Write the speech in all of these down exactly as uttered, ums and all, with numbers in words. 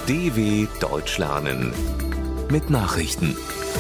D W Deutsch lernen mit Nachrichten.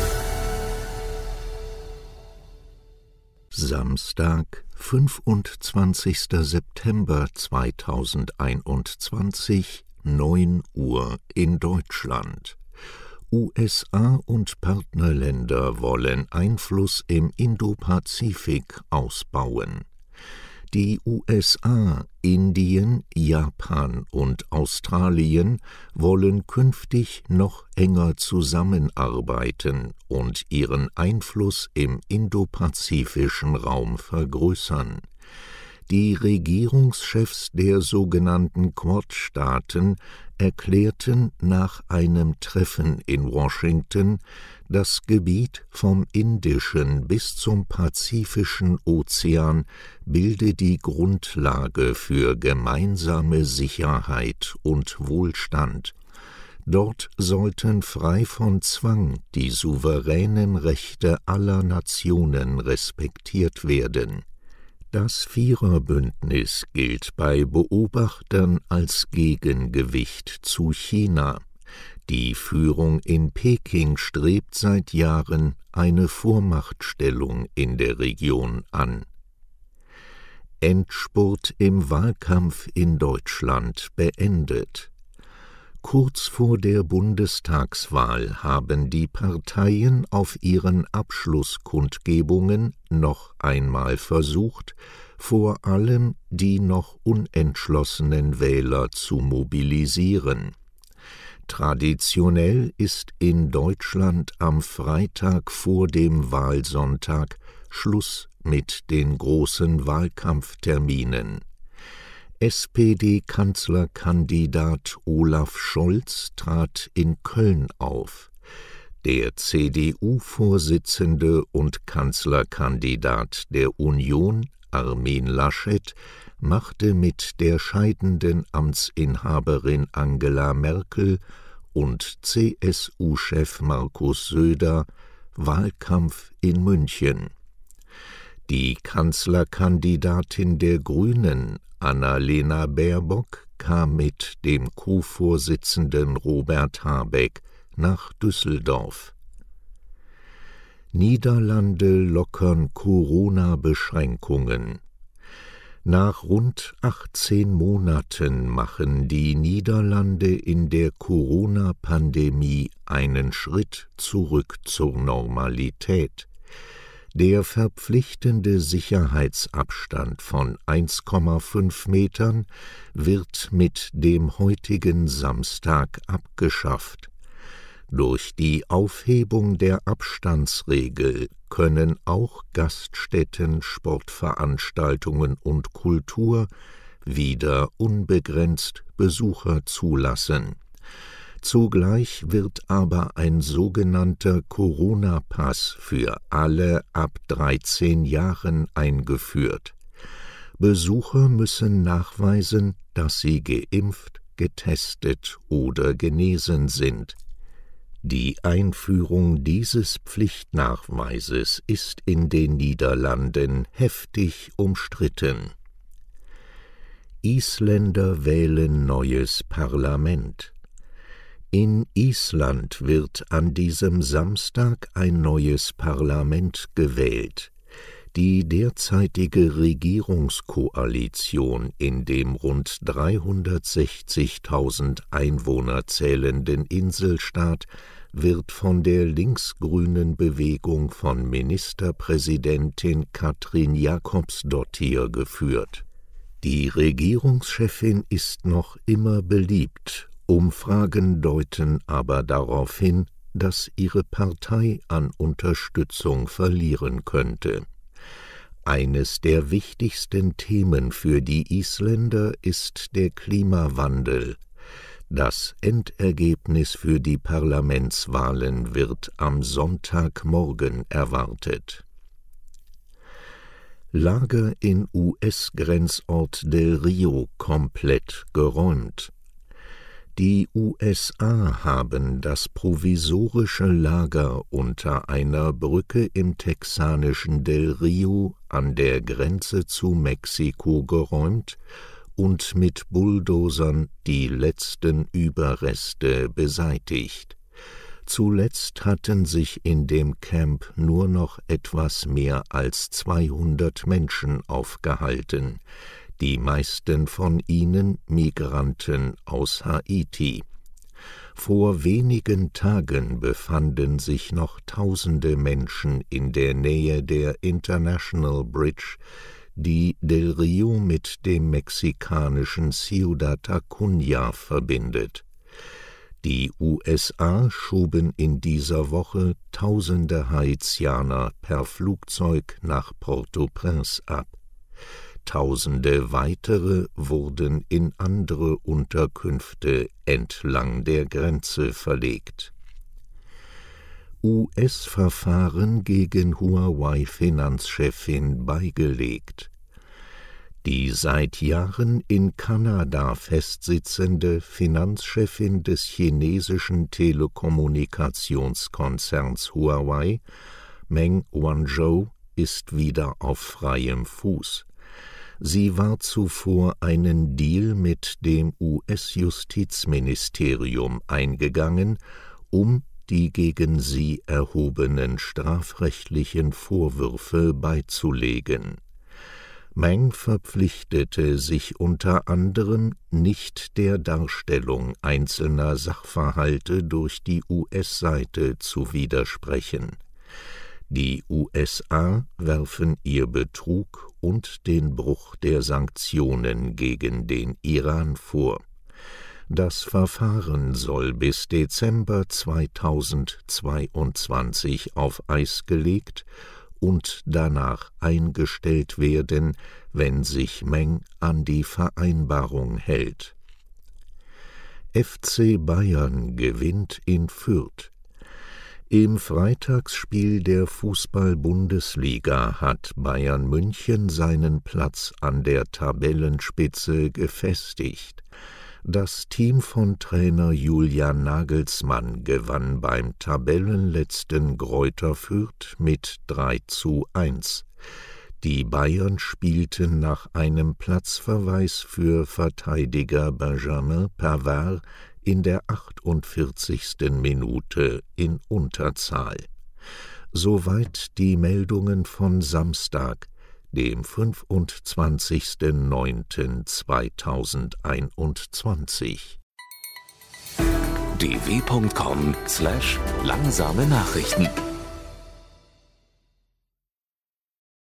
Samstag, fünfundzwanzigster September zweitausendeinundzwanzig, neun Uhr in Deutschland. U S A und Partnerländer wollen Einfluss im Indopazifik ausbauen. Die U S A, Indien, Japan und Australien wollen künftig noch enger zusammenarbeiten und ihren Einfluss im indopazifischen Raum vergrößern. Die Regierungschefs der sogenannten Quad-Staaten erklärten nach einem Treffen in Washington, das Gebiet vom Indischen bis zum Pazifischen Ozean bilde die Grundlage für gemeinsame Sicherheit und Wohlstand. Dort sollten frei von Zwang die souveränen Rechte aller Nationen respektiert werden. Das Viererbündnis gilt bei Beobachtern als Gegengewicht zu China. Die Führung in Peking strebt seit Jahren eine Vormachtstellung in der Region an. Endspurt im Wahlkampf in Deutschland beendet. Kurz vor der Bundestagswahl haben die Parteien auf ihren Abschlusskundgebungen noch einmal versucht, vor allem die noch unentschlossenen Wähler zu mobilisieren. Traditionell ist in Deutschland am Freitag vor dem Wahlsonntag Schluss mit den großen Wahlkampfterminen. S P D-Kanzlerkandidat Olaf Scholz trat in Köln auf. Der C D U-Vorsitzende und Kanzlerkandidat der Union, Armin Laschet, machte mit der scheidenden Amtsinhaberin Angela Merkel und C S U-Chef Markus Söder Wahlkampf in München. Die Kanzlerkandidatin der Grünen, Annalena Baerbock, kam mit dem Co-Vorsitzenden Robert Habeck nach Düsseldorf. Niederlande lockern Corona-Beschränkungen. Nach rund achtzehn Monaten machen die Niederlande in der Corona-Pandemie einen Schritt zurück zur Normalität. Der verpflichtende Sicherheitsabstand von eins Komma fünf Metern wird mit dem heutigen Samstag abgeschafft. Durch die Aufhebung der Abstandsregel können auch Gaststätten, Sportveranstaltungen und Kultur wieder unbegrenzt Besucher zulassen. Zugleich wird aber ein sogenannter Corona-Pass für alle ab dreizehn Jahren eingeführt. Besucher müssen nachweisen, dass sie geimpft, getestet oder genesen sind. Die Einführung dieses Pflichtnachweises ist in den Niederlanden heftig umstritten. Isländer wählen neues Parlament. In Island wird an diesem Samstag ein neues Parlament gewählt. Die derzeitige Regierungskoalition in dem rund dreihundertsechzigtausend Einwohner zählenden Inselstaat wird von der linksgrünen Bewegung von Ministerpräsidentin Katrín Jakobsdóttir geführt. Die Regierungschefin ist noch immer beliebt. Umfragen deuten aber darauf hin, dass ihre Partei an Unterstützung verlieren könnte. Eines der wichtigsten Themen für die Isländer ist der Klimawandel. Das Endergebnis für die Parlamentswahlen wird am Sonntagmorgen erwartet. Lager in U S-Grenzort Del Rio komplett geräumt. Die U S A haben das provisorische Lager unter einer Brücke im texanischen Del Rio an der Grenze zu Mexiko geräumt und mit Bulldozern die letzten Überreste beseitigt. Zuletzt hatten sich in dem Camp nur noch etwas mehr als zweihundert Menschen aufgehalten, die meisten von ihnen Migranten aus Haiti. Vor wenigen Tagen befanden sich noch tausende Menschen in der Nähe der International Bridge, die Del Rio mit dem mexikanischen Ciudad Acuña verbindet. Die U S A schoben in dieser Woche tausende Haitianer per Flugzeug nach Port-au-Prince ab. Tausende weitere wurden in andere Unterkünfte entlang der Grenze verlegt. U S-Verfahren gegen Huawei-Finanzchefin beigelegt. Die seit Jahren in Kanada festsitzende Finanzchefin des chinesischen Telekommunikationskonzerns Huawei, Meng Wanzhou, ist wieder auf freiem Fuß. Sie war zuvor einen Deal mit dem U S-Justizministerium eingegangen, um die gegen sie erhobenen strafrechtlichen Vorwürfe beizulegen. Meng verpflichtete sich unter anderem, nicht der Darstellung einzelner Sachverhalte durch die U S-Seite zu widersprechen. Die U S A werfen ihr Betrug und den Bruch der Sanktionen gegen den Iran vor. Das Verfahren soll bis Dezember zweitausendzweiundzwanzig auf Eis gelegt und danach eingestellt werden, wenn sich Meng an die Vereinbarung hält. F C Bayern gewinnt in Fürth. Im Freitagsspiel der Fußball-Bundesliga hat Bayern München seinen Platz an der Tabellenspitze gefestigt. Das Team von Trainer Julian Nagelsmann gewann beim Tabellenletzten Greuther Fürth mit drei zu eins. Die Bayern spielten nach einem Platzverweis für Verteidiger Benjamin Pavard in der achtundvierzigsten Minute in Unterzahl. Soweit die Meldungen von Samstag, dem fünfundzwanzigsten neunten zweitausendeinundzwanzig. d w punkt com slash langsame Nachrichten